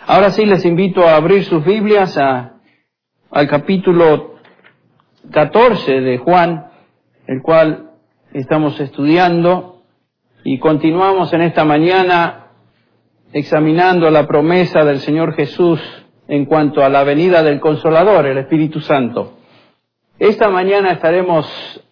Ahora sí les invito a abrir sus Biblias al capítulo 14 de Juan, el cual estamos estudiando, y continuamos en esta mañana examinando la promesa del Señor Jesús en cuanto a la venida del Consolador, el Espíritu Santo. Esta mañana estaremos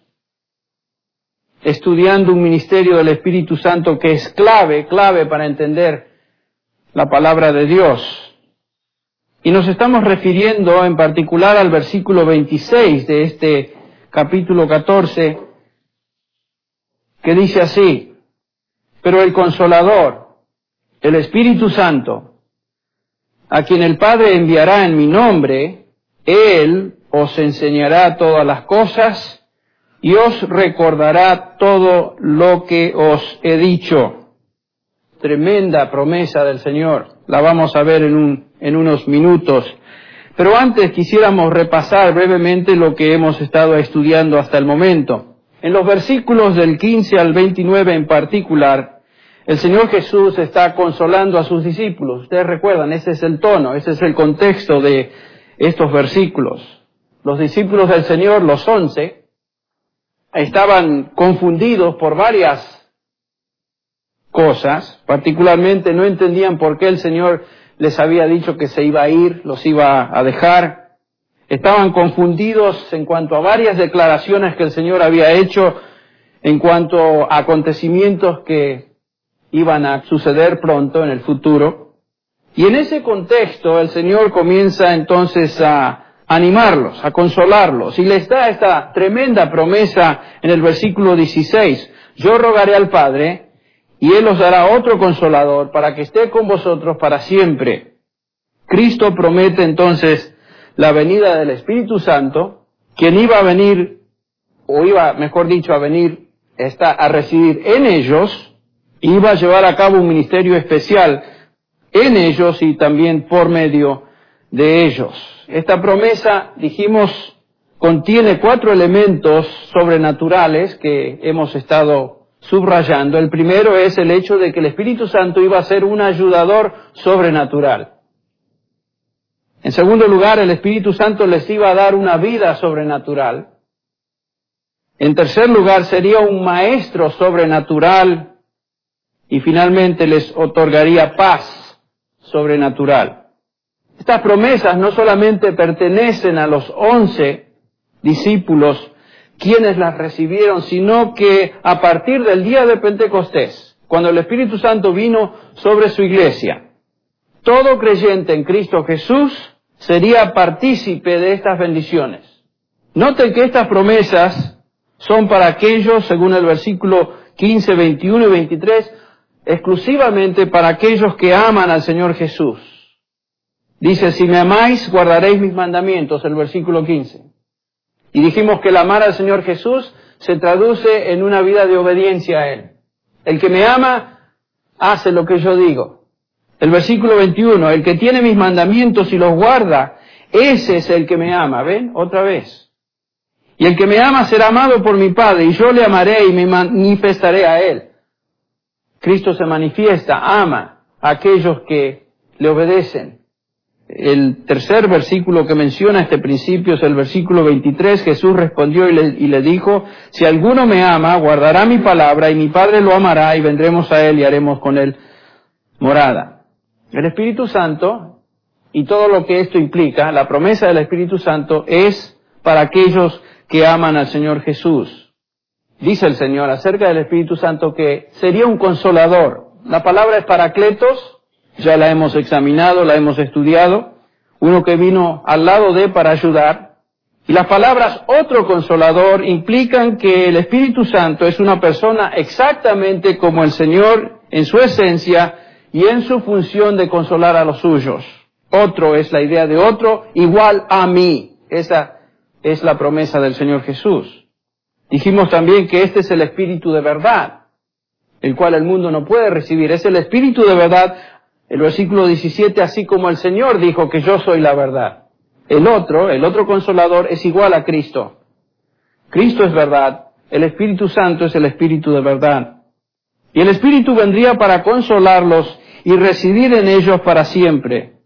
estudiando un ministerio del Espíritu Santo que es clave para entender la palabra de Dios. Y nos estamos refiriendo en particular al versículo 26 de este capítulo 14, que dice así: pero el Consolador, el Espíritu Santo, a quien el Padre enviará en mi nombre, Él os enseñará todas las cosas y os recordará todo lo que os he dicho. Tremenda promesa del Señor. La vamos a ver en unos minutos. Pero antes quisiéramos repasar brevemente lo que hemos estado estudiando hasta el momento. En los versículos del 15 al 29 en particular, el Señor Jesús está consolando a sus discípulos. Ustedes recuerdan, ese es el tono, ese es el contexto de estos versículos. Los discípulos del Señor, los 11, estaban confundidos por varias cosas, particularmente no entendían por qué el Señor les había dicho que se iba a ir, los iba a dejar. Estaban confundidos en cuanto a varias declaraciones que el Señor había hecho en cuanto a acontecimientos que iban a suceder pronto en el futuro. Y en ese contexto el Señor comienza entonces a animarlos, a consolarlos, y les da esta tremenda promesa en el versículo 16. Yo rogaré al Padre, y Él os dará otro Consolador para que esté con vosotros para siempre. Cristo promete entonces la venida del Espíritu Santo, quien iba a venir, o iba, mejor dicho, a venir, a residir en ellos, iba a llevar a cabo un ministerio especial en ellos y también por medio de ellos. Esta promesa, dijimos, contiene 4 elementos sobrenaturales que hemos estado subrayando. El primero es el hecho de que el Espíritu Santo iba a ser un ayudador sobrenatural. En segundo lugar, el Espíritu Santo les iba a dar una vida sobrenatural. En tercer lugar, sería un maestro sobrenatural. Y finalmente les otorgaría paz sobrenatural. Estas promesas no solamente pertenecen a los 11 discípulos quienes las recibieron, sino que a partir del día de Pentecostés, cuando el Espíritu Santo vino sobre su iglesia, todo creyente en Cristo Jesús sería partícipe de estas bendiciones. Noten que estas promesas son para aquellos, según el versículo 15, 21 y 23, exclusivamente para aquellos que aman al Señor Jesús. Dice, si me amáis, guardaréis mis mandamientos, el versículo 15. Y dijimos que el amar al Señor Jesús se traduce en una vida de obediencia a Él. El que me ama, hace lo que yo digo. El versículo 21, el que tiene mis mandamientos y los guarda, ese es el que me ama. ¿Ven? Otra vez. Y el que me ama será amado por mi Padre, y yo le amaré y me manifestaré a Él. Cristo se manifiesta, ama a aquellos que le obedecen. El tercer versículo que menciona este principio es el versículo 23. Jesús respondió y le dijo, si alguno me ama, guardará mi palabra, y mi Padre lo amará, y vendremos a Él y haremos con Él morada. El Espíritu Santo, y todo lo que esto implica, la promesa del Espíritu Santo, es para aquellos que aman al Señor Jesús. Dice el Señor acerca del Espíritu Santo que sería un consolador. La palabra es paracletos. Ya la hemos examinado, la hemos estudiado. Uno que vino al lado de para ayudar. Y las palabras otro consolador implican que el Espíritu Santo es una persona exactamente como el Señor en su esencia y en su función de consolar a los suyos. Otro es la idea de otro igual a mí. Esa es la promesa del Señor Jesús. Dijimos también que este es el Espíritu de verdad, el cual el mundo no puede recibir. Es el Espíritu de verdad. El versículo 17, así como el Señor dijo que yo soy la verdad. El otro consolador es igual a Cristo. Cristo es verdad, el Espíritu Santo es el Espíritu de verdad. Y el Espíritu vendría para consolarlos y residir en ellos para siempre.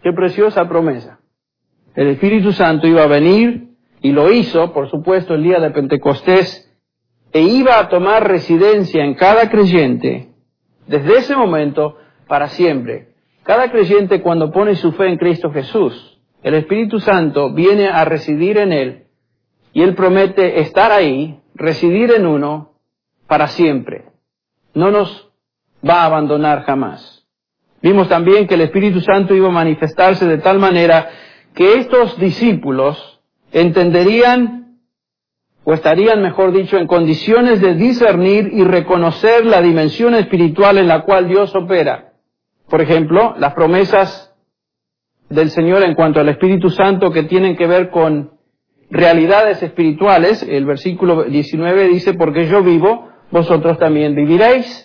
Qué preciosa promesa. El Espíritu Santo iba a venir, y lo hizo, por supuesto, el día de Pentecostés, e iba a tomar residencia en cada creyente, desde ese momento, para siempre. Cada creyente, cuando pone su fe en Cristo Jesús, el Espíritu Santo viene a residir en él, y él promete estar ahí, residir en uno, para siempre. No nos va a abandonar jamás. Vimos también que el Espíritu Santo iba a manifestarse de tal manera que estos discípulos entenderían, o estarían, mejor dicho, en condiciones de discernir y reconocer la dimensión espiritual en la cual Dios opera. Por ejemplo, las promesas del Señor en cuanto al Espíritu Santo que tienen que ver con realidades espirituales. El versículo 19 dice, porque yo vivo, vosotros también viviréis.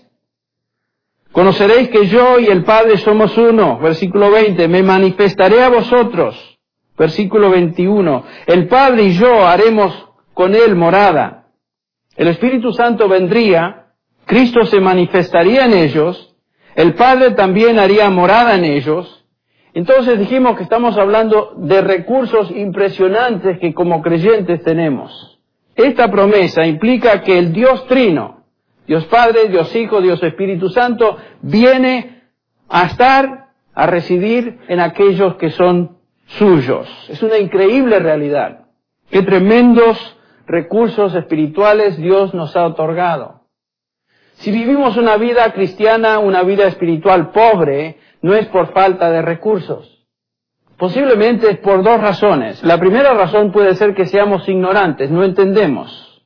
Conoceréis que yo y el Padre somos uno. Versículo 20, me manifestaré a vosotros. Versículo 21, el Padre y yo haremos con él morada. El Espíritu Santo vendría, Cristo se manifestaría en ellos, el Padre también haría morada en ellos. Entonces dijimos que estamos hablando de recursos impresionantes que como creyentes tenemos. Esta promesa implica que el Dios Trino, Dios Padre, Dios Hijo, Dios Espíritu Santo, viene a estar, a residir en aquellos que son suyos. Es una increíble realidad. Qué tremendos recursos espirituales Dios nos ha otorgado. Si vivimos una vida cristiana, una vida espiritual pobre, no es por falta de recursos. Posiblemente es por dos razones. La primera razón puede ser que seamos ignorantes, no entendemos.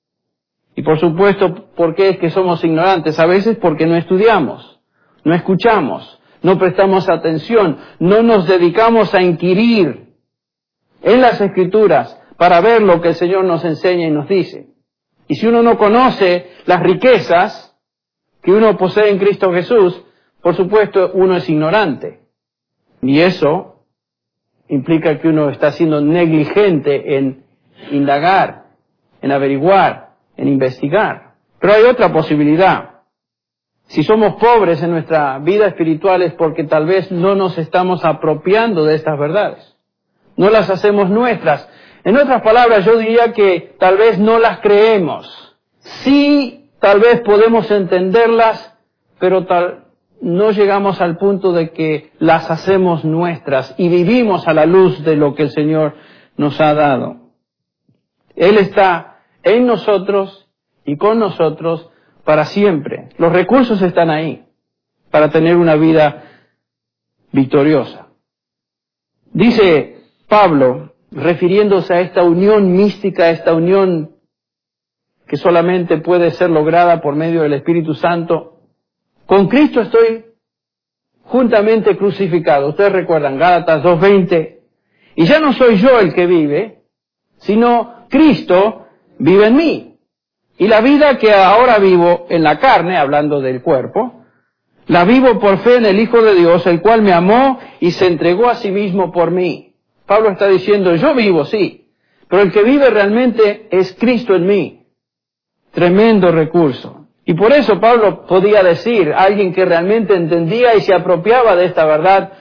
Y por supuesto, ¿por qué es que somos ignorantes? A veces porque no estudiamos, no escuchamos, no prestamos atención, no nos dedicamos a inquirir en las Escrituras para ver lo que el Señor nos enseña y nos dice. Y si uno no conoce las riquezas que uno posee en Cristo Jesús, por supuesto uno es ignorante. Y eso implica que uno está siendo negligente en indagar, en averiguar, en investigar. Pero hay otra posibilidad. Si somos pobres en nuestra vida espiritual es porque tal vez no nos estamos apropiando de estas verdades. No las hacemos nuestras. En otras palabras, yo diría que tal vez no las creemos. Sí, tal vez podemos entenderlas, pero no llegamos al punto de que las hacemos nuestras y vivimos a la luz de lo que el Señor nos ha dado. Él está en nosotros y con nosotros para siempre. Los recursos están ahí para tener una vida victoriosa. Dice Pablo, refiriéndose a esta unión mística, a esta unión que solamente puede ser lograda por medio del Espíritu Santo, con Cristo estoy juntamente crucificado. Ustedes recuerdan Gálatas 2:20, y ya no soy yo el que vive, sino Cristo vive en mí. Y la vida que ahora vivo en la carne, hablando del cuerpo, la vivo por fe en el Hijo de Dios, el cual me amó y se entregó a sí mismo por mí. Pablo está diciendo, yo vivo, sí, pero el que vive realmente es Cristo en mí. Tremendo recurso. Y por eso Pablo podía decir, alguien que realmente entendía y se apropiaba de esta verdad,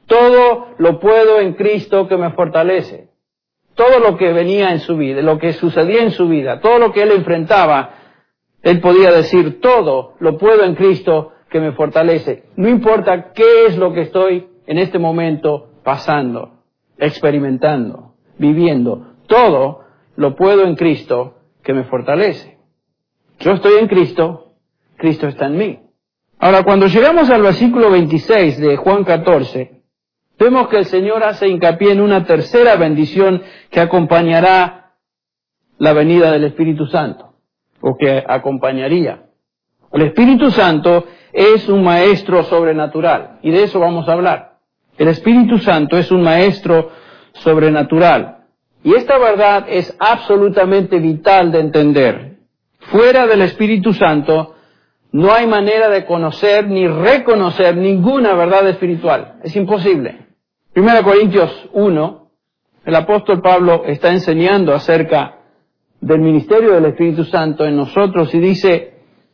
todo lo puedo en Cristo que me fortalece. Todo lo que venía en su vida, lo que sucedía en su vida, todo lo que él enfrentaba, él podía decir, todo lo puedo en Cristo que me fortalece. No importa qué es lo que estoy en este momento pasando, experimentando, viviendo, todo lo puedo en Cristo que me fortalece. Yo estoy en Cristo, Cristo está en mí. Ahora, cuando llegamos al versículo 26 de Juan 14, vemos que el Señor hace hincapié en una tercera bendición que acompañará la venida del Espíritu Santo, o que acompañaría. El Espíritu Santo es un maestro sobrenatural, y de eso vamos a hablar. El Espíritu Santo es un maestro sobrenatural. Y esta verdad es absolutamente vital de entender. Fuera del Espíritu Santo no hay manera de conocer ni reconocer ninguna verdad espiritual. Es imposible. 1 Corintios 1, el apóstol Pablo está enseñando acerca del ministerio del Espíritu Santo en nosotros y dice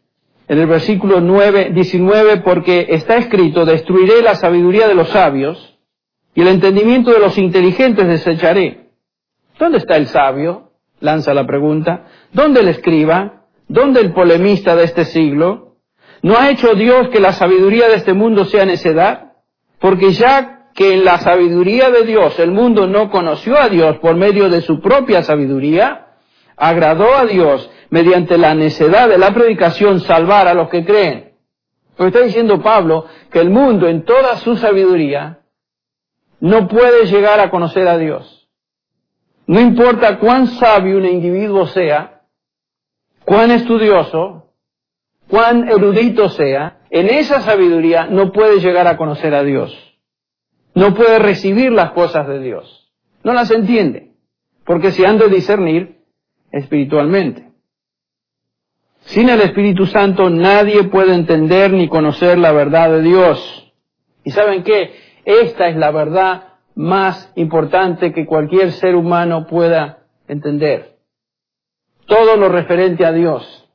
en el versículo 19, porque está escrito, destruiré la sabiduría de los sabios y el entendimiento de los inteligentes desecharé. ¿Dónde está el sabio? Lanza la pregunta. ¿Dónde el escriba? ¿Dónde el polemista de este siglo? ¿No ha hecho Dios que la sabiduría de este mundo sea necedad? Porque ya que en la sabiduría de Dios el mundo no conoció a Dios por medio de su propia sabiduría, agradó a Dios mediante la necedad de la predicación salvar a los que creen. Porque está diciendo Pablo que el mundo en toda su sabiduría no puede llegar a conocer a Dios. No importa cuán sabio un individuo sea, cuán estudioso, cuán erudito sea, en esa sabiduría no puede llegar a conocer a Dios. No puede recibir las cosas de Dios. No las entiende, porque se han de discernir espiritualmente. Sin el Espíritu Santo nadie puede entender ni conocer la verdad de Dios. ¿Y saben qué? Esta es la verdad más importante que cualquier ser humano pueda entender. Todo lo referente a Dios.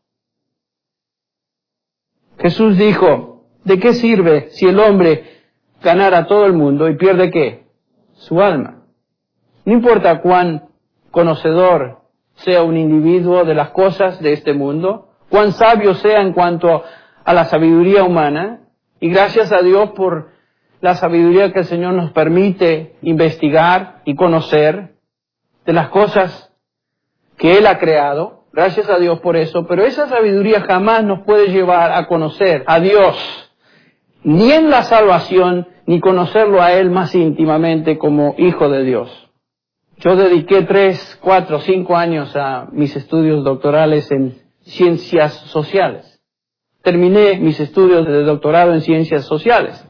Jesús dijo, ¿de qué sirve si el hombre ganara todo el mundo y pierde qué? Su alma. No importa cuán conocedor sea un individuo de las cosas de este mundo, cuán sabio sea en cuanto a la sabiduría humana, y gracias a Dios por la sabiduría que el Señor nos permite investigar y conocer de las cosas que Él ha creado, gracias a Dios por eso, pero esa sabiduría jamás nos puede llevar a conocer a Dios, ni en la salvación, ni conocerlo a Él más íntimamente como Hijo de Dios. Yo dediqué 3, 4, 5 años a mis estudios doctorales en ciencias sociales. Terminé mis estudios de doctorado en ciencias sociales.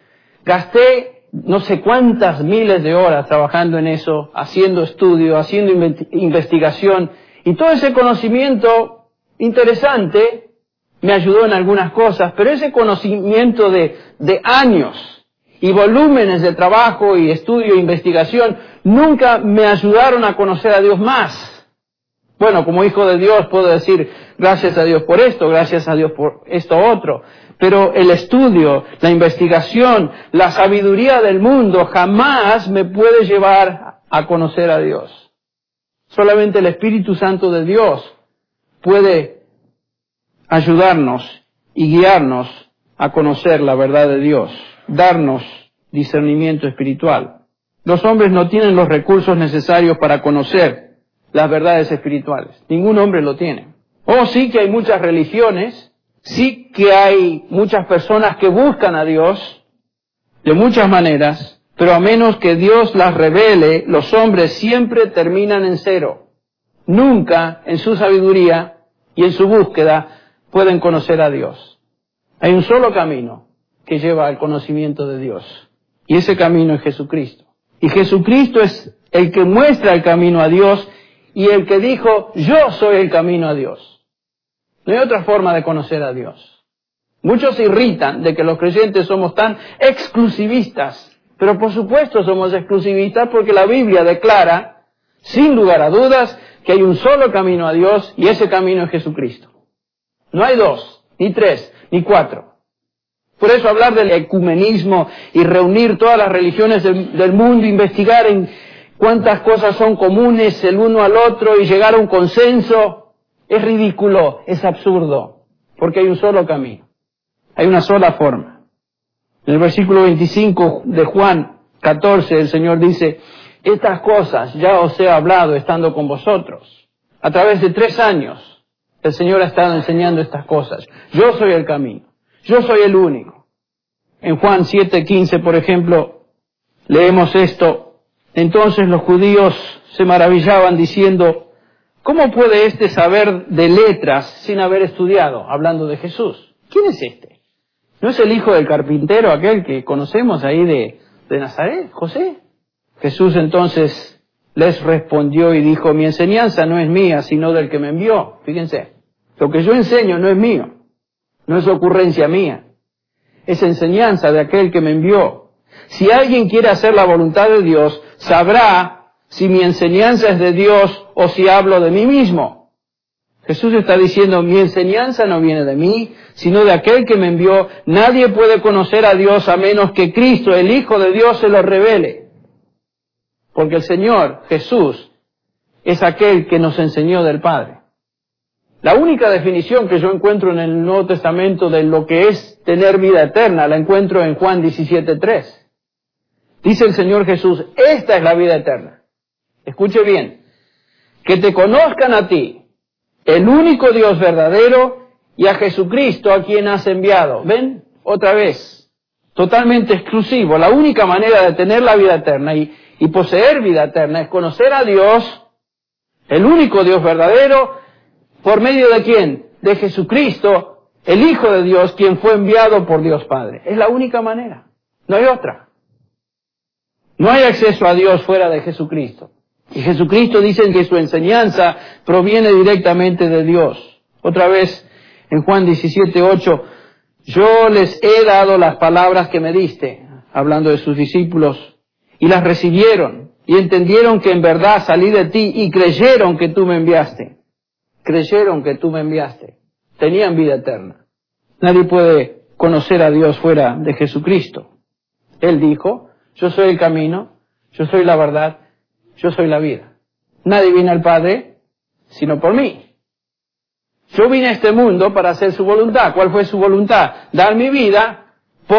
Gasté no sé cuántas miles de horas trabajando en eso, haciendo estudio, haciendo investigación, y todo ese conocimiento interesante me ayudó en algunas cosas, pero ese conocimiento de años y volúmenes de trabajo y estudio e investigación nunca me ayudaron a conocer a Dios más. Bueno, como hijo de Dios puedo decir gracias a Dios por esto, gracias a Dios por esto otro, pero el estudio, la investigación, la sabiduría del mundo jamás me puede llevar a conocer a Dios. Solamente el Espíritu Santo de Dios puede ayudarnos y guiarnos a conocer la verdad de Dios, darnos discernimiento espiritual. Los hombres no tienen los recursos necesarios para conocer las verdades espirituales. Ningún hombre lo tiene. Sí que hay muchas religiones, sí que hay muchas personas que buscan a Dios de muchas maneras, pero a menos que Dios las revele, los hombres siempre terminan en cero. Nunca en su sabiduría y en su búsqueda pueden conocer a Dios. Hay un solo camino que lleva al conocimiento de Dios, y ese camino es Jesucristo. Y Jesucristo es el que muestra el camino a Dios y el que dijo, yo soy el camino a Dios. No hay otra forma de conocer a Dios. Muchos se irritan de que los creyentes somos tan exclusivistas, pero por supuesto somos exclusivistas porque la Biblia declara, sin lugar a dudas, que hay un solo camino a Dios y ese camino es Jesucristo. No hay 2, ni 3, ni 4. Por eso hablar del ecumenismo y reunir todas las religiones del mundo, investigar en cuántas cosas son comunes el uno al otro y llegar a un consenso, es ridículo, es absurdo, porque hay un solo camino, hay una sola forma. En el versículo 25 de Juan 14 el Señor dice, estas cosas ya os he hablado estando con vosotros. A través de 3 años el Señor ha estado enseñando estas cosas. Yo soy el camino, yo soy el único. En Juan 7:15, por ejemplo, leemos esto. Entonces los judíos se maravillaban diciendo, ¿cómo puede éste saber de letras sin haber estudiado? Hablando de Jesús. ¿Quién es este? ¿No es el hijo del carpintero, aquel que conocemos ahí de Nazaret, José? Jesús entonces les respondió y dijo, mi enseñanza no es mía, sino del que me envió. Fíjense, lo que yo enseño no es mío, no es ocurrencia mía, es enseñanza de aquel que me envió. Si alguien quiere hacer la voluntad de Dios, sabrá si mi enseñanza es de Dios o si hablo de mí mismo. Jesús está diciendo, mi enseñanza no viene de mí, sino de aquel que me envió. Nadie puede conocer a Dios a menos que Cristo, el Hijo de Dios, se lo revele. porque el Señor Jesús es aquel que nos enseñó del Padre. La única definición que yo encuentro en el Nuevo Testamento de lo que es tener vida eterna, la encuentro en Juan 17:3. Dice el Señor Jesús, esta es la vida eterna. Escuche bien, que te conozcan a ti, el único Dios verdadero, y a Jesucristo a quien has enviado. ¿Ven? Otra vez, totalmente exclusivo. La única manera de tener la vida eterna y poseer vida eterna es conocer a Dios, el único Dios verdadero, ¿por medio de quién? De Jesucristo, el Hijo de Dios, quien fue enviado por Dios Padre. Es la única manera, no hay otra. No hay acceso a Dios fuera de Jesucristo. Y Jesucristo dice que su enseñanza proviene directamente de Dios. Otra vez, en Juan 17:8, yo les he dado las palabras que me diste, hablando de sus discípulos, y las recibieron, y entendieron que en verdad salí de ti, y creyeron que tú me enviaste. Creyeron que tú me enviaste. Tenían vida eterna. Nadie puede conocer a Dios fuera de Jesucristo. Él dijo, yo soy el camino, yo soy la verdad, yo soy la vida. Nadie viene al Padre sino por mí. Yo vine a este mundo para hacer su voluntad. ¿Cuál fue su voluntad? Dar mi vida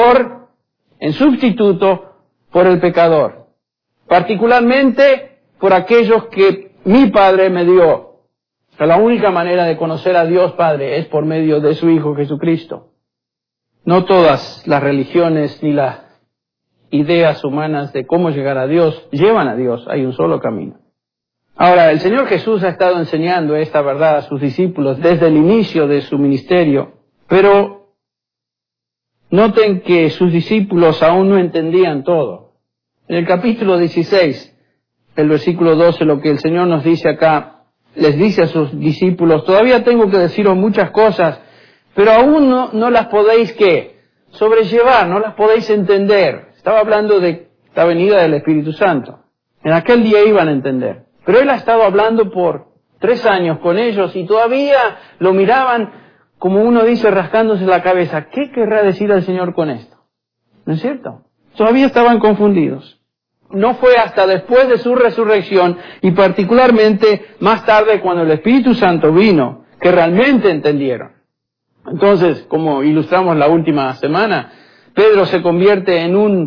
en sustituto por el pecador. Particularmente por aquellos que mi Padre me dio. O sea, la única manera de conocer a Dios Padre es por medio de su Hijo Jesucristo. No todas las religiones ni las ideas humanas de cómo llegar a Dios llevan a Dios. Hay un solo camino. Ahora, el Señor Jesús ha estado enseñando esta verdad a sus discípulos desde el inicio de su ministerio, pero noten que sus discípulos aún no entendían todo. En el capítulo 16, el versículo 12, lo que el Señor nos dice acá, les dice a sus discípulos, todavía tengo que deciros muchas cosas, pero aún no las podéis, ¿qué? Sobrellevar, no las podéis entender. Estaba hablando de la venida del Espíritu Santo. En aquel día iban a entender. Pero Él ha estado hablando por 3 años con ellos y todavía lo miraban, como uno dice, rascándose la cabeza. ¿Qué querrá decir el Señor con esto? ¿No es cierto? Todavía estaban confundidos. No fue hasta después de su resurrección y particularmente más tarde cuando el Espíritu Santo vino que realmente entendieron. Entonces, como ilustramos la última semana, Pedro se convierte en una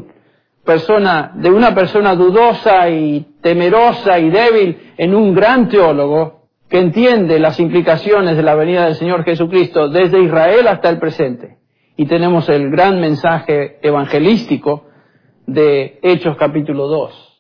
persona dudosa y temerosa y débil en un gran teólogo que entiende las implicaciones de la venida del Señor Jesucristo desde Israel hasta el presente. Y tenemos el gran mensaje evangelístico de Hechos capítulo 2,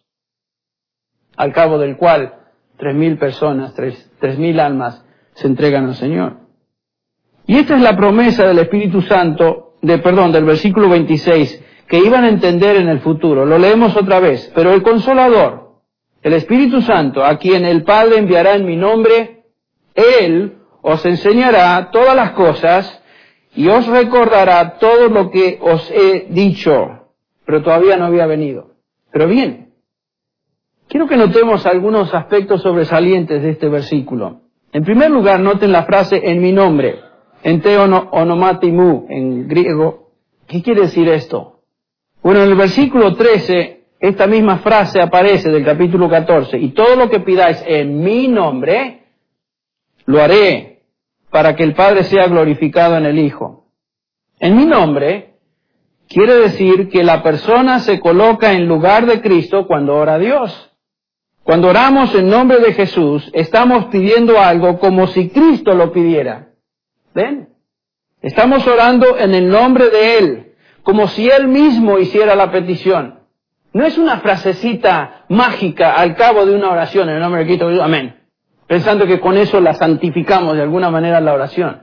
al cabo del cual 3,000 personas, 3,000 almas se entregan al Señor. Y esta es la promesa del Espíritu Santo, del versículo 26, que iban a entender en el futuro. Lo leemos otra vez. Pero el Consolador, el Espíritu Santo, a quien el Padre enviará en mi nombre, Él os enseñará todas las cosas y os recordará todo lo que os he dicho. Pero todavía no había venido. Pero bien, quiero que notemos algunos aspectos sobresalientes de este versículo. En primer lugar, noten la frase en mi nombre, en onomatimou, en griego. ¿Qué quiere decir esto? Bueno, en el versículo 13, esta misma frase aparece del capítulo 14. Y todo lo que pidáis en mi nombre, lo haré para que el Padre sea glorificado en el Hijo. En mi nombre quiere decir que la persona se coloca en lugar de Cristo cuando ora a Dios. Cuando oramos en nombre de Jesús, estamos pidiendo algo como si Cristo lo pidiera. ¿Ven? Estamos orando en el nombre de Él, como si Él mismo hiciera la petición. No es una frasecita mágica al cabo de una oración, en el nombre de Cristo, amén. Pensando que con eso la santificamos de alguna manera la oración.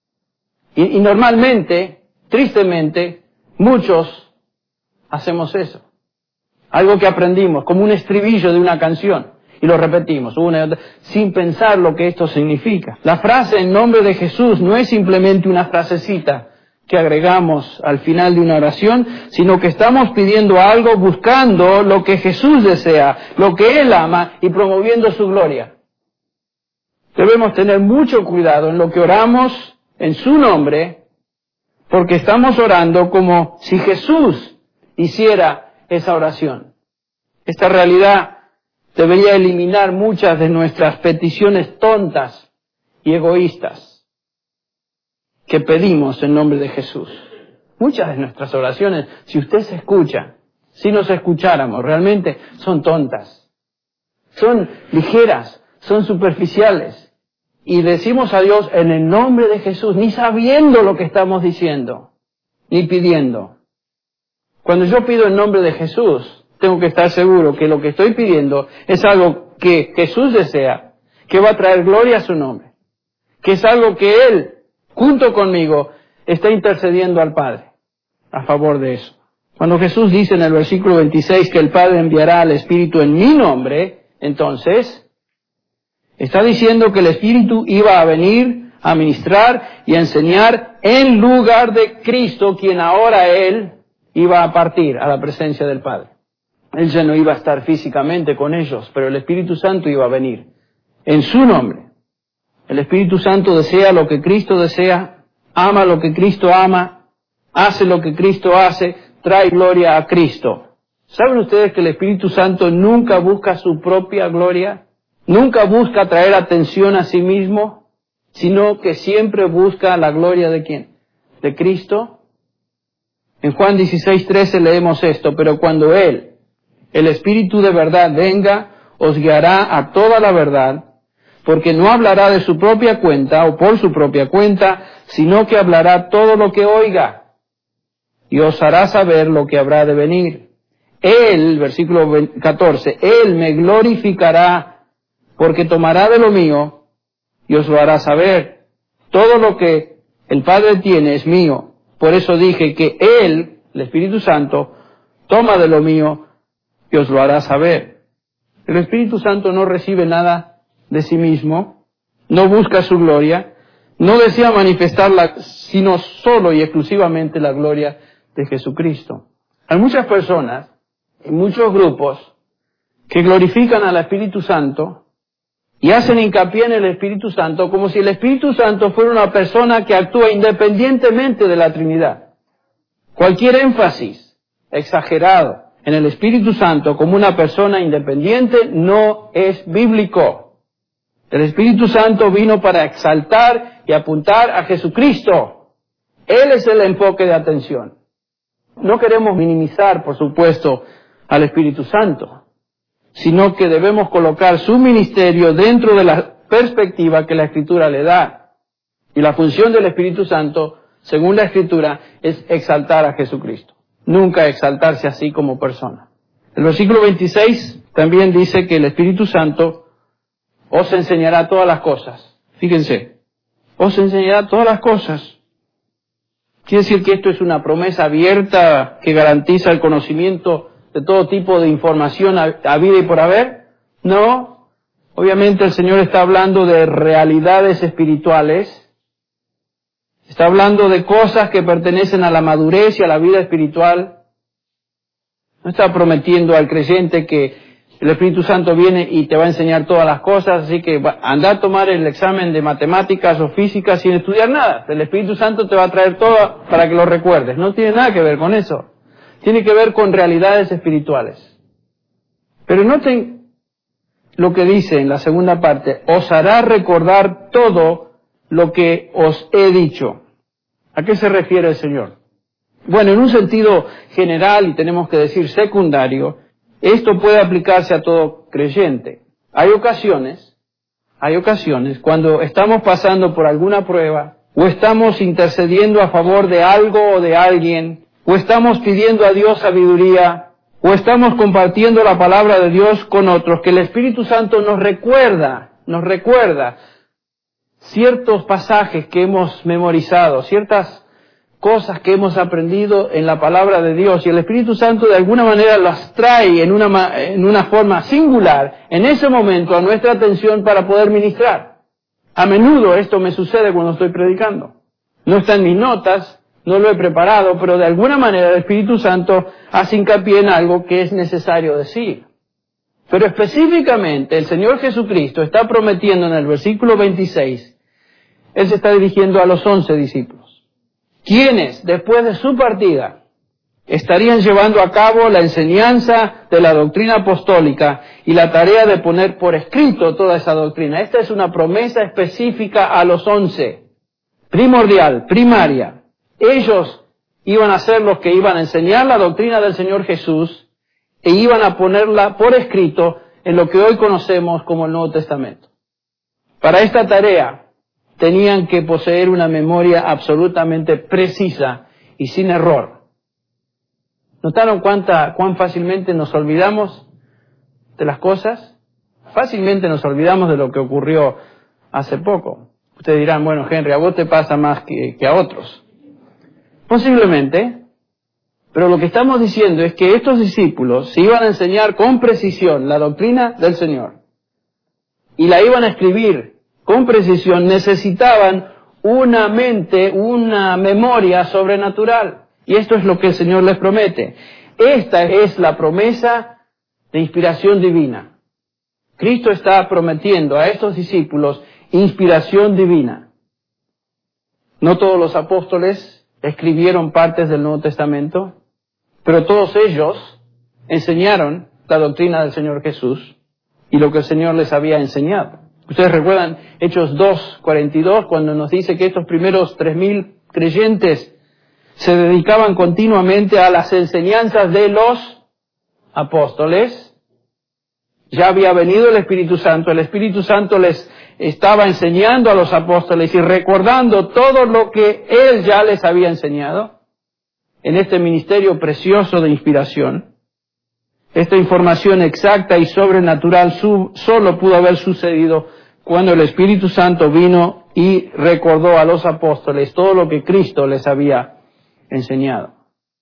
Y normalmente, tristemente, muchos hacemos eso. Algo que aprendimos, como un estribillo de una canción. Y lo repetimos una y otra, sin pensar lo que esto significa. La frase en nombre de Jesús no es simplemente una frasecita que agregamos al final de una oración, sino que estamos pidiendo algo buscando lo que Jesús desea, lo que Él ama y promoviendo su gloria. Debemos tener mucho cuidado en lo que oramos en su nombre, porque estamos orando como si Jesús hiciera esa oración. Esta realidad debería eliminar muchas de nuestras peticiones tontas y egoístas que pedimos en nombre de Jesús. Muchas de nuestras oraciones, si usted se escucha, si nos escucháramos, realmente son tontas, son ligeras, son superficiales. Y decimos a Dios en el nombre de Jesús, ni sabiendo lo que estamos diciendo, ni pidiendo. Cuando yo pido en nombre de Jesús, tengo que estar seguro que lo que estoy pidiendo es algo que Jesús desea, que va a traer gloria a su nombre, que es algo que Él, junto conmigo, está intercediendo al Padre a favor de eso. Cuando Jesús dice en el versículo 26 que el Padre enviará al Espíritu en mi nombre, entonces está diciendo que el Espíritu iba a venir a ministrar y a enseñar en lugar de Cristo, quien ahora Él iba a partir a la presencia del Padre. Él ya no iba a estar físicamente con ellos, pero el Espíritu Santo iba a venir en su nombre. El Espíritu Santo desea lo que Cristo desea, ama lo que Cristo ama, hace lo que Cristo hace, trae gloria a Cristo. ¿Saben ustedes que el Espíritu Santo nunca busca su propia gloria? Nunca busca traer atención a sí mismo, sino que siempre busca la gloria ¿de quién? ¿De Cristo? En Juan 16:13 leemos esto, pero cuando Él, el Espíritu de verdad, venga, os guiará a toda la verdad, porque no hablará de su propia cuenta o por su propia cuenta, sino que hablará todo lo que oiga, y os hará saber lo que habrá de venir. Él, versículo 14, Él me glorificará, porque tomará de lo mío y os lo hará saber. Todo lo que el Padre tiene es mío. Por eso dije que Él, el Espíritu Santo, toma de lo mío y os lo hará saber. El Espíritu Santo no recibe nada de sí mismo, no busca su gloria, no desea manifestarla, sino solo y exclusivamente la gloria de Jesucristo. Hay muchas personas, en muchos grupos, que glorifican al Espíritu Santo y hacen hincapié en el Espíritu Santo como si el Espíritu Santo fuera una persona que actúa independientemente de la Trinidad. Cualquier énfasis exagerado en el Espíritu Santo como una persona independiente no es bíblico. El Espíritu Santo vino para exaltar y apuntar a Jesucristo. Él es el enfoque de atención. No queremos minimizar, por supuesto, al Espíritu Santo, sino que debemos colocar su ministerio dentro de la perspectiva que la Escritura le da. Y la función del Espíritu Santo, según la Escritura, es exaltar a Jesucristo, nunca exaltarse así como persona. El versículo 26 también dice que el Espíritu Santo os enseñará todas las cosas. Fíjense, os enseñará todas las cosas. Quiere decir que esto es una promesa abierta que garantiza el conocimiento de todo tipo de información a vida y por haber. No, obviamente el Señor está hablando de realidades espirituales. Está hablando de cosas que pertenecen a la madurez y a la vida espiritual. No está prometiendo al creyente que el Espíritu Santo viene y te va a enseñar todas las cosas, así que anda a tomar el examen de matemáticas o física sin estudiar nada. El Espíritu Santo te va a traer todo para que lo recuerdes. No tiene nada que ver con eso. Tiene que ver con realidades espirituales. Pero noten lo que dice en la segunda parte. Os hará recordar todo lo que os he dicho. ¿A qué se refiere el Señor? Bueno, en un sentido general y tenemos que decir secundario, esto puede aplicarse a todo creyente. Hay ocasiones cuando estamos pasando por alguna prueba, o estamos intercediendo a favor de algo o de alguien, o estamos pidiendo a Dios sabiduría, o estamos compartiendo la palabra de Dios con otros, que el Espíritu Santo nos recuerda ciertos pasajes que hemos memorizado, ciertas cosas que hemos aprendido en la palabra de Dios, y el Espíritu Santo de alguna manera las trae en una forma singular en ese momento a nuestra atención para poder ministrar. A menudo esto me sucede cuando estoy predicando. No está en mis notas, no lo he preparado, pero de alguna manera el Espíritu Santo hace hincapié en algo que es necesario decir. Pero específicamente el Señor Jesucristo está prometiendo en el versículo 26, Él se está dirigiendo a los 11 discípulos, quienes, después de su partida, estarían llevando a cabo la enseñanza de la doctrina apostólica y la tarea de poner por escrito toda esa doctrina. Esta es una promesa específica a los 11, primordial, primaria. Ellos iban a ser los que iban a enseñar la doctrina del Señor Jesús e iban a ponerla por escrito en lo que hoy conocemos como el Nuevo Testamento. Para esta tarea tenían que poseer una memoria absolutamente precisa y sin error. ¿Notaron cuán fácilmente nos olvidamos de las cosas? Fácilmente nos olvidamos de lo que ocurrió hace poco. Ustedes dirán, bueno, Henry, a vos te pasa más que a otros. Posiblemente, pero lo que estamos diciendo es que estos discípulos se iban a enseñar con precisión la doctrina del Señor y la iban a escribir con precisión. Necesitaban una mente, una memoria sobrenatural. Y esto es lo que el Señor les promete. Esta es la promesa de inspiración divina. Cristo está prometiendo a estos discípulos inspiración divina. No todos los apóstoles escribieron partes del Nuevo Testamento, pero todos ellos enseñaron la doctrina del Señor Jesús y lo que el Señor les había enseñado. Ustedes recuerdan Hechos 2:42, cuando nos dice que estos primeros 3,000 creyentes se dedicaban continuamente a las enseñanzas de los apóstoles. Ya había venido el Espíritu Santo les estaba enseñando a los apóstoles y recordando todo lo que Él ya les había enseñado en este ministerio precioso de inspiración. Esta información exacta y sobrenatural solo pudo haber sucedido cuando el Espíritu Santo vino y recordó a los apóstoles todo lo que Cristo les había enseñado.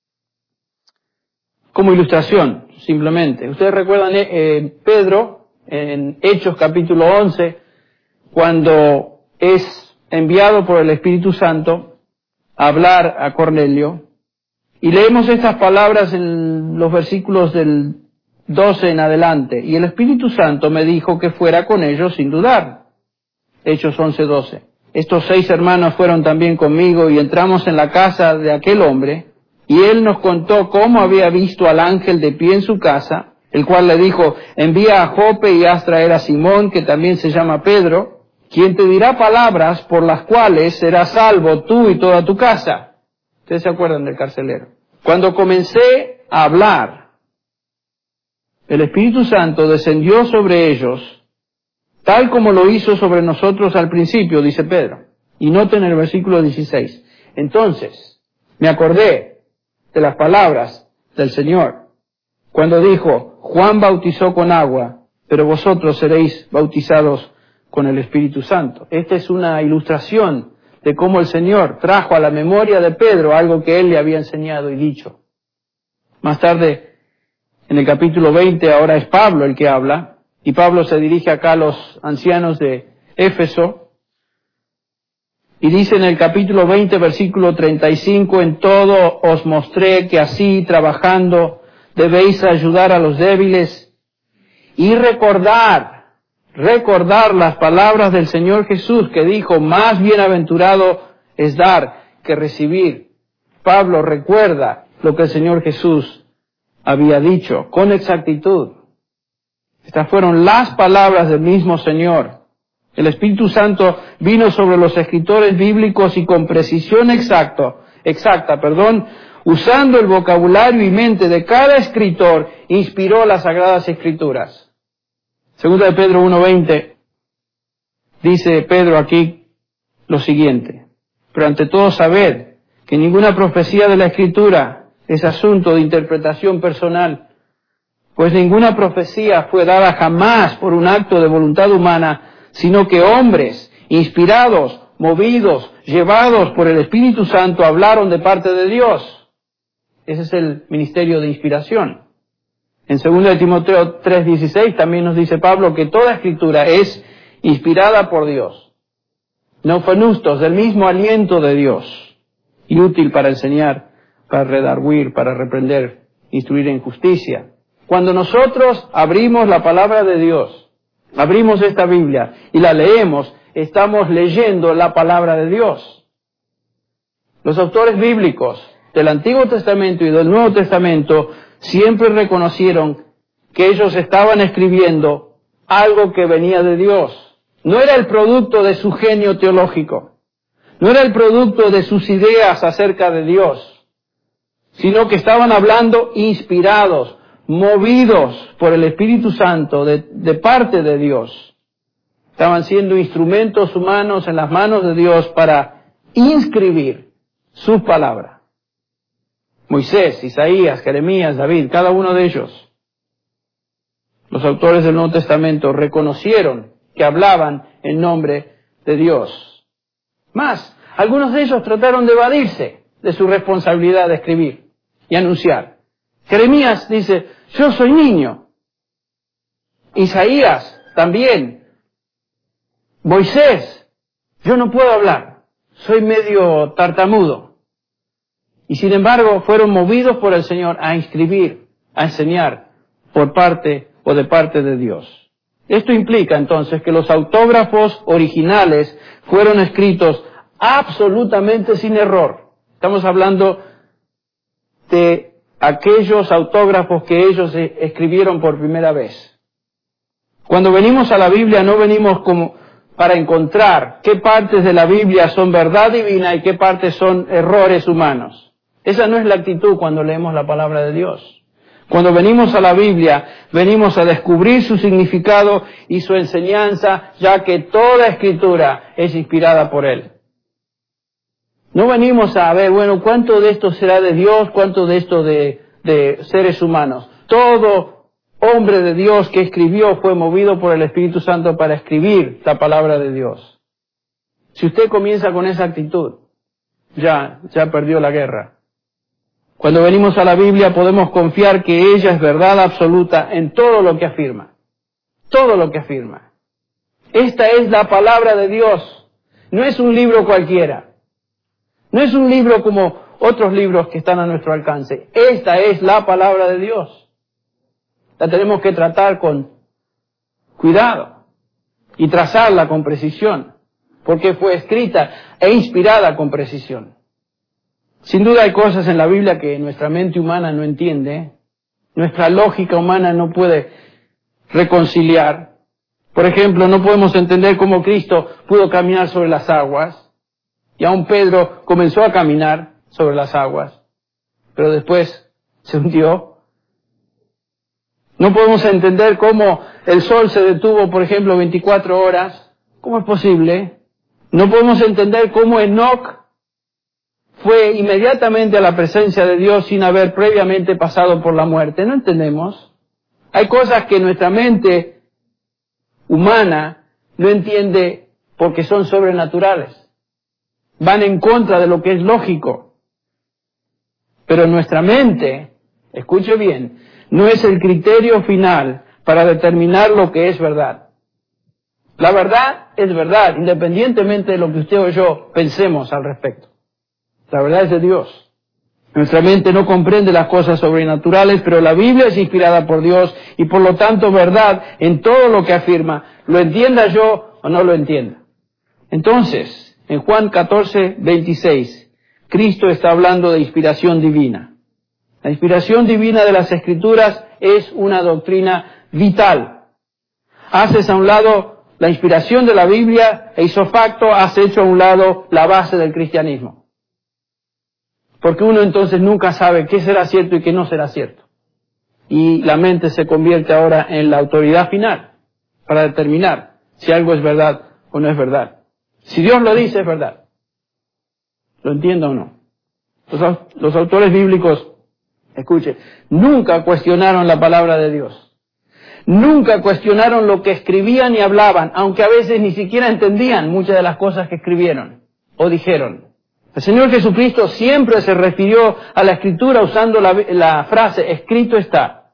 Como ilustración, simplemente. Ustedes recuerdan Pedro, en Hechos capítulo 11, cuando es enviado por el Espíritu Santo a hablar a Cornelio, y leemos estas palabras en los versículos del 12 en adelante. Y el Espíritu Santo me dijo que fuera con ellos sin dudar. Hechos 11:12. Estos 6 hermanos fueron también conmigo y entramos en la casa de aquel hombre, y él nos contó cómo había visto al ángel de pie en su casa, el cual le dijo, envía a Jope y haz traer a Simón, que también se llama Pedro, quien te dirá palabras por las cuales serás salvo tú y toda tu casa. Ustedes se acuerdan del carcelero. Cuando comencé a hablar, el Espíritu Santo descendió sobre ellos, tal como lo hizo sobre nosotros al principio, dice Pedro. Y noten el versículo 16. Entonces, me acordé de las palabras del Señor, cuando dijo, Juan bautizó con agua, pero vosotros seréis bautizados con el Espíritu Santo. Esta es una ilustración de cómo el Señor trajo a la memoria de Pedro algo que él le había enseñado y dicho. Más tarde, en el capítulo 20, ahora es Pablo el que habla, y Pablo se dirige acá a los ancianos de Éfeso, y dice en el capítulo 20, versículo 35, en todo os mostré que así, trabajando, debéis ayudar a los débiles y recordar las palabras del Señor Jesús, que dijo, más bienaventurado es dar que recibir. Pablo recuerda lo que el Señor Jesús había dicho con exactitud. Estas fueron las palabras del mismo Señor. El Espíritu Santo vino sobre los escritores bíblicos y con precisión exacta, usando el vocabulario y mente de cada escritor, inspiró las Sagradas Escrituras. Segunda de Pedro 1:20, dice Pedro aquí lo siguiente, pero ante todo sabed que ninguna profecía de la Escritura es asunto de interpretación personal, pues ninguna profecía fue dada jamás por un acto de voluntad humana, sino que hombres, inspirados, movidos, llevados por el Espíritu Santo, hablaron de parte de Dios. Ese es el ministerio de inspiración. En 2 de Timoteo 3:16 también nos dice Pablo que toda Escritura es inspirada por Dios, neufenustos, del mismo aliento de Dios, y útil para enseñar, para redarguir, para reprender, instruir en justicia. Cuando nosotros abrimos la palabra de Dios, abrimos esta Biblia y la leemos, estamos leyendo la palabra de Dios. Los autores bíblicos del Antiguo Testamento y del Nuevo Testamento siempre reconocieron que ellos estaban escribiendo algo que venía de Dios. No era el producto de su genio teológico, no era el producto de sus ideas acerca de Dios, sino que estaban hablando inspirados, movidos por el Espíritu Santo de parte de Dios. Estaban siendo instrumentos humanos en las manos de Dios para inscribir su palabra. Moisés, Isaías, Jeremías, David, cada uno de ellos, los autores del Nuevo Testamento, reconocieron que hablaban en nombre de Dios. Más, algunos de ellos trataron de evadirse de su responsabilidad de escribir y anunciar. Jeremías dice, yo soy niño. Isaías también. Moisés, yo no puedo hablar, soy medio tartamudo. Y sin embargo fueron movidos por el Señor a inscribir, a enseñar por parte o de parte de Dios. Esto implica entonces que los autógrafos originales fueron escritos absolutamente sin error. Estamos hablando de aquellos autógrafos que ellos escribieron por primera vez. Cuando venimos a la Biblia no venimos como para encontrar qué partes de la Biblia son verdad divina y qué partes son errores humanos. Esa no es la actitud cuando leemos la palabra de Dios. Cuando venimos a la Biblia, venimos a descubrir su significado y su enseñanza, ya que toda Escritura es inspirada por Él. No venimos a ver, bueno, ¿cuánto de esto será de Dios? ¿Cuánto de esto de seres humanos? Todo hombre de Dios que escribió fue movido por el Espíritu Santo para escribir la palabra de Dios. Si usted comienza con esa actitud, ya perdió la guerra. Cuando venimos a la Biblia podemos confiar que ella es verdad absoluta en todo lo que afirma. Todo lo que afirma. Esta es la palabra de Dios. No es un libro cualquiera. No es un libro como otros libros que están a nuestro alcance. Esta es la palabra de Dios. La tenemos que tratar con cuidado y trazarla con precisión, porque fue escrita e inspirada con precisión. Sin duda hay cosas en la Biblia que nuestra mente humana no entiende, nuestra lógica humana no puede reconciliar. Por ejemplo, no podemos entender cómo Cristo pudo caminar sobre las aguas, y aún Pedro comenzó a caminar sobre las aguas, pero después se hundió. No podemos entender cómo el sol se detuvo, por ejemplo, 24 horas. ¿Cómo es posible? No podemos entender cómo Enoc fue inmediatamente a la presencia de Dios sin haber previamente pasado por la muerte. No entendemos. Hay cosas que nuestra mente humana no entiende porque son sobrenaturales. Van en contra de lo que es lógico. Pero nuestra mente, escuche bien, no es el criterio final para determinar lo que es verdad. La verdad es verdad, independientemente de lo que usted o yo pensemos al respecto. La verdad es de Dios. Nuestra mente no comprende las cosas sobrenaturales, pero la Biblia es inspirada por Dios y por lo tanto verdad en todo lo que afirma, lo entienda yo o no lo entienda. Entonces, en Juan 14:26, Cristo está hablando de inspiración divina. La inspiración divina de las Escrituras es una doctrina vital. Haces a un lado la inspiración de la Biblia e ipso facto has hecho a un lado la base del cristianismo. Porque uno entonces nunca sabe qué será cierto y qué no será cierto. Y la mente se convierte ahora en la autoridad final para determinar si algo es verdad o no es verdad. Si Dios lo dice, es verdad. ¿Lo entienda o no? Los autores bíblicos, escuche, nunca cuestionaron la palabra de Dios. Nunca cuestionaron lo que escribían y hablaban, aunque a veces ni siquiera entendían muchas de las cosas que escribieron o dijeron. El Señor Jesucristo siempre se refirió a la Escritura usando la frase, escrito está.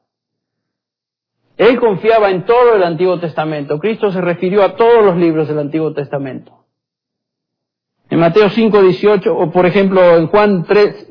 Él confiaba en todo el Antiguo Testamento. Cristo se refirió a todos los libros del Antiguo Testamento. En Mateo 5:18, o por ejemplo en Juan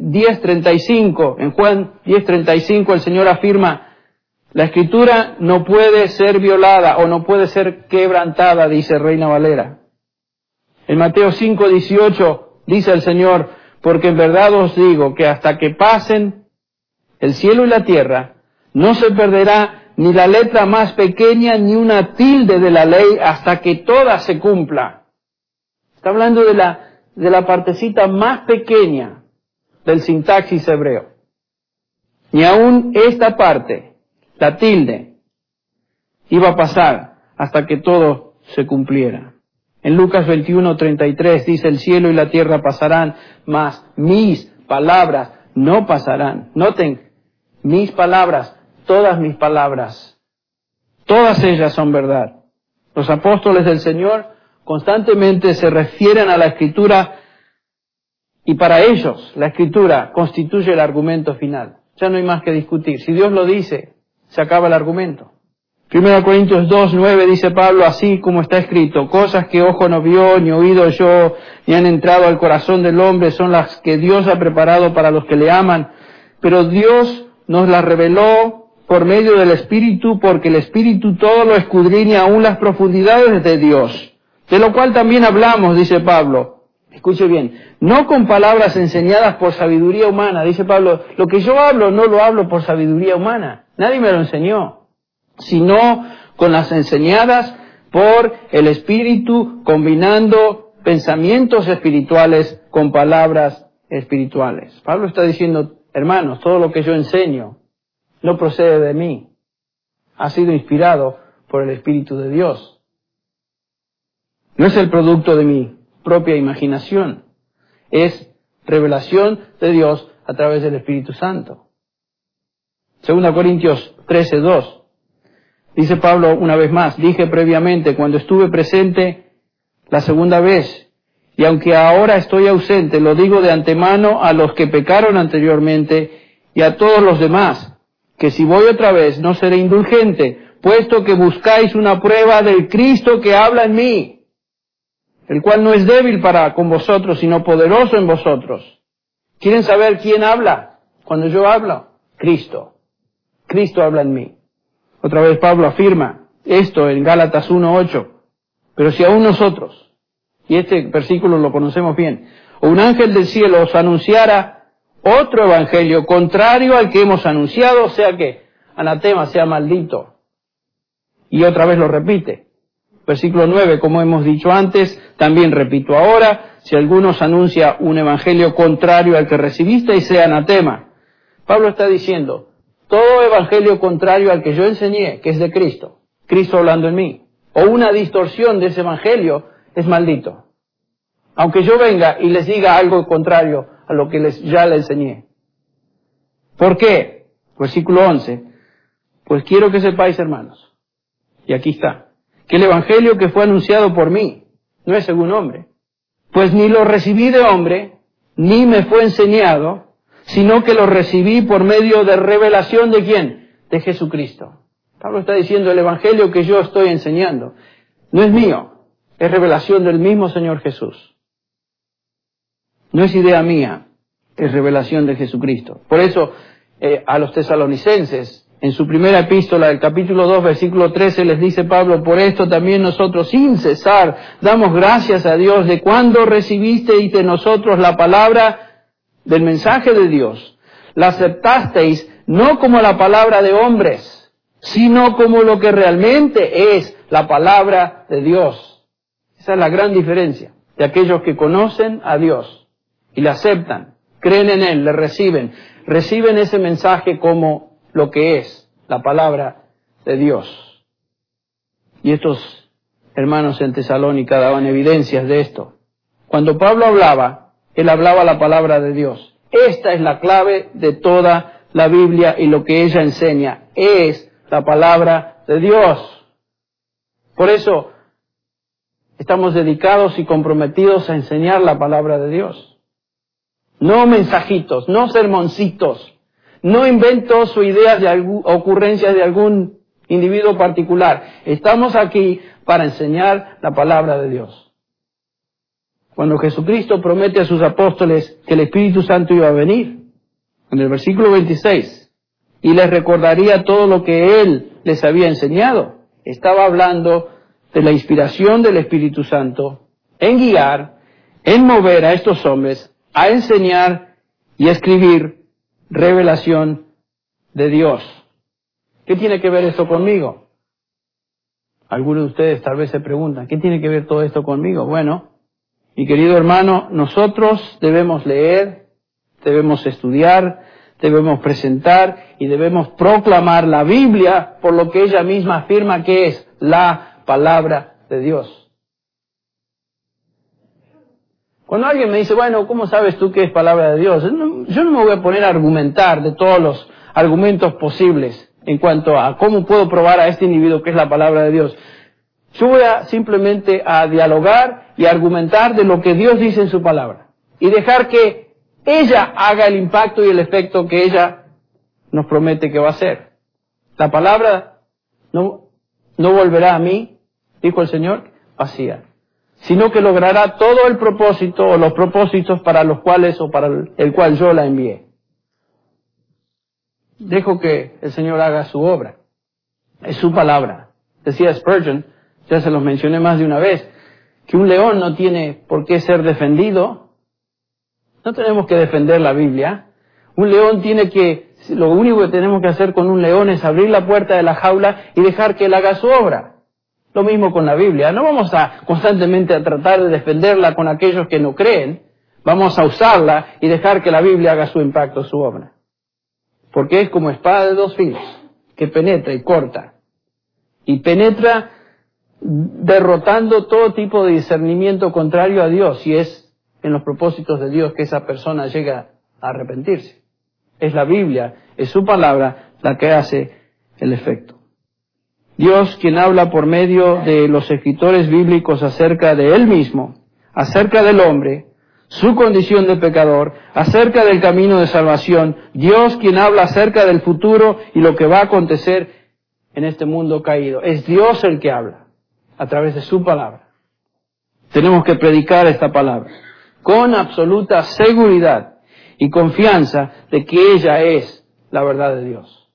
10:35, en Juan 10:35 el Señor afirma, la Escritura no puede ser violada o no puede ser quebrantada, dice Reina Valera. En Mateo 5:18 dice el Señor, porque en verdad os digo que hasta que pasen el cielo y la tierra, no se perderá ni la letra más pequeña ni una tilde de la ley hasta que toda se cumpla. Está hablando de la partecita más pequeña del sintaxis hebreo. Ni aún esta parte, la tilde, iba a pasar hasta que todo se cumpliera. En Lucas 21:33 dice, el cielo y la tierra pasarán, mas mis palabras no pasarán. Noten, mis palabras, todas mis palabras, todas ellas son verdad. Los apóstoles del Señor constantemente se refieren a la Escritura y para ellos la Escritura constituye el argumento final. Ya no hay más que discutir. Si Dios lo dice, se acaba el argumento. 1 Corintios 2:9 dice Pablo, así como está escrito, cosas que ojo no vio, ni oído yo, ni han entrado al corazón del hombre, son las que Dios ha preparado para los que le aman. Pero Dios nos las reveló por medio del Espíritu, porque el Espíritu todo lo escudriña aún las profundidades de Dios. De lo cual también hablamos, dice Pablo. Escuche bien, no con palabras enseñadas por sabiduría humana, dice Pablo, lo que yo hablo no lo hablo por sabiduría humana, nadie me lo enseñó, sino con las enseñadas por el Espíritu, combinando pensamientos espirituales con palabras espirituales. Pablo está diciendo, hermanos, todo lo que yo enseño no procede de mí, ha sido inspirado por el Espíritu de Dios. No es el producto de mi propia imaginación, es revelación de Dios a través del Espíritu Santo. 2 Corintios 13:2. Dice Pablo una vez más, dije previamente cuando estuve presente la segunda vez, y aunque ahora estoy ausente, lo digo de antemano a los que pecaron anteriormente y a todos los demás, que si voy otra vez no seré indulgente, puesto que buscáis una prueba del Cristo que habla en mí, el cual no es débil para con vosotros, sino poderoso en vosotros. ¿Quieren saber quién habla cuando yo hablo? Cristo. Cristo habla en mí. Otra vez Pablo afirma esto en Gálatas 1:8. Pero si aún nosotros, y este versículo lo conocemos bien, o un ángel del cielo os anunciara otro evangelio contrario al que hemos anunciado, sea que anatema, sea maldito. Y otra vez lo repite. Versículo 9, como hemos dicho antes, también repito ahora, si alguno os anuncia un evangelio contrario al que recibisteis, sea anatema. Pablo está diciendo, todo evangelio contrario al que yo enseñé, que es de Cristo, Cristo hablando en mí, o una distorsión de ese evangelio, es maldito. Aunque yo venga y les diga algo contrario a lo que ya les enseñé. ¿Por qué? Versículo 11. Pues quiero que sepáis, hermanos, y aquí está, que el evangelio que fue anunciado por mí no es según hombre, pues ni lo recibí de hombre, ni me fue enseñado, sino que lo recibí por medio de revelación de ¿quién? De Jesucristo. Pablo está diciendo, el evangelio que yo estoy enseñando no es mío, es revelación del mismo Señor Jesús. No es idea mía, es revelación de Jesucristo. Por eso, a los tesalonicenses, en su primera epístola, del capítulo 2, versículo 13, les dice Pablo, por esto también nosotros, sin cesar, damos gracias a Dios de cuando recibisteis de nosotros la palabra del mensaje de Dios. La aceptasteis no como la palabra de hombres, sino como lo que realmente es la palabra de Dios. Esa es la gran diferencia de aquellos que conocen a Dios y le aceptan, creen en Él, le reciben ese mensaje como lo que es la palabra de Dios. Y estos hermanos en Tesalónica daban evidencias de esto. Cuando Pablo hablaba, él hablaba la palabra de Dios. Esta es la clave de toda la Biblia y lo que ella enseña es la palabra de Dios. Por eso estamos dedicados y comprometidos a enseñar la palabra de Dios. No mensajitos, no sermoncitos, no inventos o ideas ocurrencias de algún individuo particular. Estamos aquí para enseñar la palabra de Dios. Cuando Jesucristo promete a sus apóstoles que el Espíritu Santo iba a venir, en el versículo 26, y les recordaría todo lo que Él les había enseñado, estaba hablando de la inspiración del Espíritu Santo en guiar, en mover a estos hombres a enseñar y a escribir revelación de Dios. ¿Qué tiene que ver esto conmigo? Algunos de ustedes tal vez se preguntan, ¿qué tiene que ver todo esto conmigo? Bueno, mi querido hermano, nosotros debemos leer, debemos estudiar, debemos presentar y debemos proclamar la Biblia por lo que ella misma afirma que es la palabra de Dios. Cuando alguien me dice, bueno, ¿cómo sabes tú que es palabra de Dios? Yo no me voy a poner a argumentar de todos los argumentos posibles en cuanto a cómo puedo probar a este individuo que es la palabra de Dios. Yo voy simplemente a dialogar y argumentar de lo que Dios dice en su palabra y dejar que ella haga el impacto y el efecto que ella nos promete que va a hacer. La palabra no volverá a mí, dijo el Señor, vacía, sino que logrará todo el propósito o los propósitos para los cuales o para el cual yo la envié. Dejo que el Señor haga su obra. Es su palabra. Decía Spurgeon, ya se los mencioné más de una vez, que un león no tiene por qué ser defendido. No tenemos que defender la Biblia. Un león lo único que tenemos que hacer con un león es abrir la puerta de la jaula y dejar que él haga su obra. Lo mismo con la Biblia. No vamos a constantemente a tratar de defenderla con aquellos que no creen. Vamos a usarla y dejar que la Biblia haga su impacto, su obra. Porque es como espada de dos filos, que penetra y corta. Y penetra derrotando todo tipo de discernimiento contrario a Dios, si es en los propósitos de Dios que esa persona llega a arrepentirse. Es la Biblia, es su palabra la que hace el efecto. Dios, quien habla por medio de los escritores bíblicos acerca de Él mismo, acerca del hombre, su condición de pecador, acerca del camino de salvación. Dios, quien habla acerca del futuro y lo que va a acontecer en este mundo caído. Es Dios el que habla a través de su palabra. Tenemos que predicar esta palabra con absoluta seguridad y confianza de que ella es la verdad de Dios.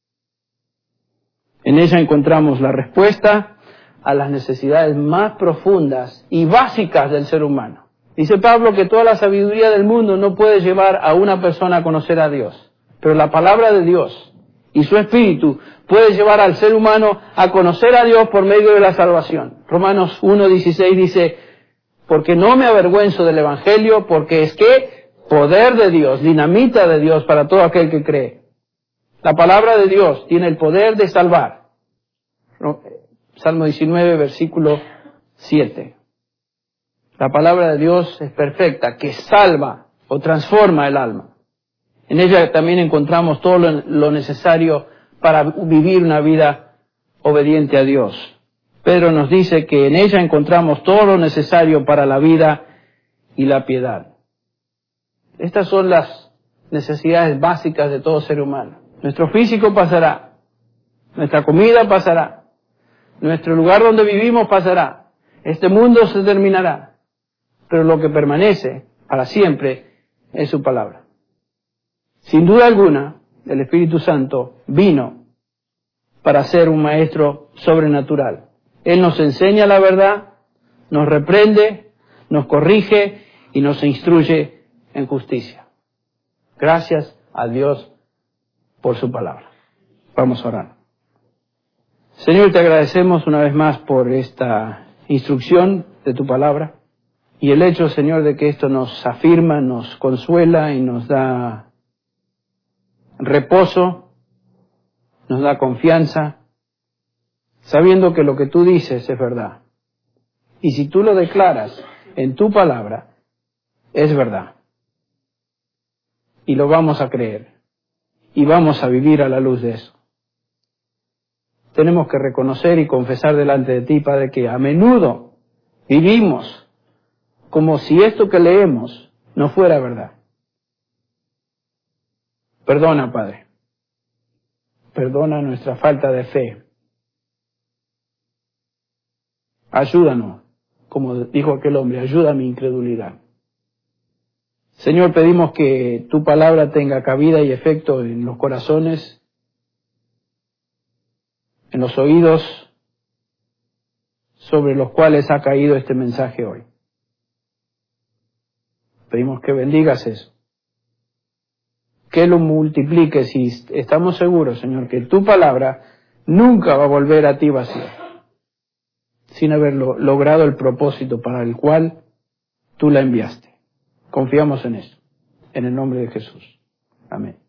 En ella encontramos la respuesta a las necesidades más profundas y básicas del ser humano. Dice Pablo que toda la sabiduría del mundo no puede llevar a una persona a conocer a Dios, pero la palabra de Dios y su Espíritu puede llevar al ser humano a conocer a Dios por medio de la salvación. Romanos 1:16 dice, porque no me avergüenzo del Evangelio, porque es que poder de Dios, dinamita de Dios para todo aquel que cree. La palabra de Dios tiene el poder de salvar. Salmo 19, versículo 7. La palabra de Dios es perfecta, que salva o transforma el alma. En ella también encontramos todo lo necesario para vivir una vida obediente a Dios. Pedro nos dice que en ella encontramos todo lo necesario para la vida y la piedad. Estas son las necesidades básicas de todo ser humano. Nuestro físico pasará, nuestra comida pasará, nuestro lugar donde vivimos pasará, este mundo se terminará, pero lo que permanece para siempre es su palabra. Sin duda alguna, el Espíritu Santo vino para ser un maestro sobrenatural. Él nos enseña la verdad, nos reprende, nos corrige y nos instruye en justicia. Gracias a Dios por su palabra. Vamos a orar. Señor, te agradecemos una vez más por esta instrucción de tu palabra y el hecho, Señor, de que esto nos afirma, nos consuela y nos da reposo, nos da confianza, sabiendo que lo que tú dices es verdad. Y si tú lo declaras en tu palabra, es verdad. Y lo vamos a creer. Y vamos a vivir a la luz de eso. Tenemos que reconocer y confesar delante de ti, Padre, que a menudo vivimos como si esto que leemos no fuera verdad. Perdona, Padre. Perdona nuestra falta de fe. Ayúdanos, como dijo aquel hombre, ayuda a mi incredulidad. Señor, pedimos que tu palabra tenga cabida y efecto en los corazones, en los oídos sobre los cuales ha caído este mensaje hoy. pedimos que bendigas eso, que lo multipliques, y estamos seguros, Señor, que tu palabra nunca va a volver a ti vacía, sin haber logrado el propósito para el cual tú la enviaste. Confiamos en eso, en el nombre de Jesús. Amén.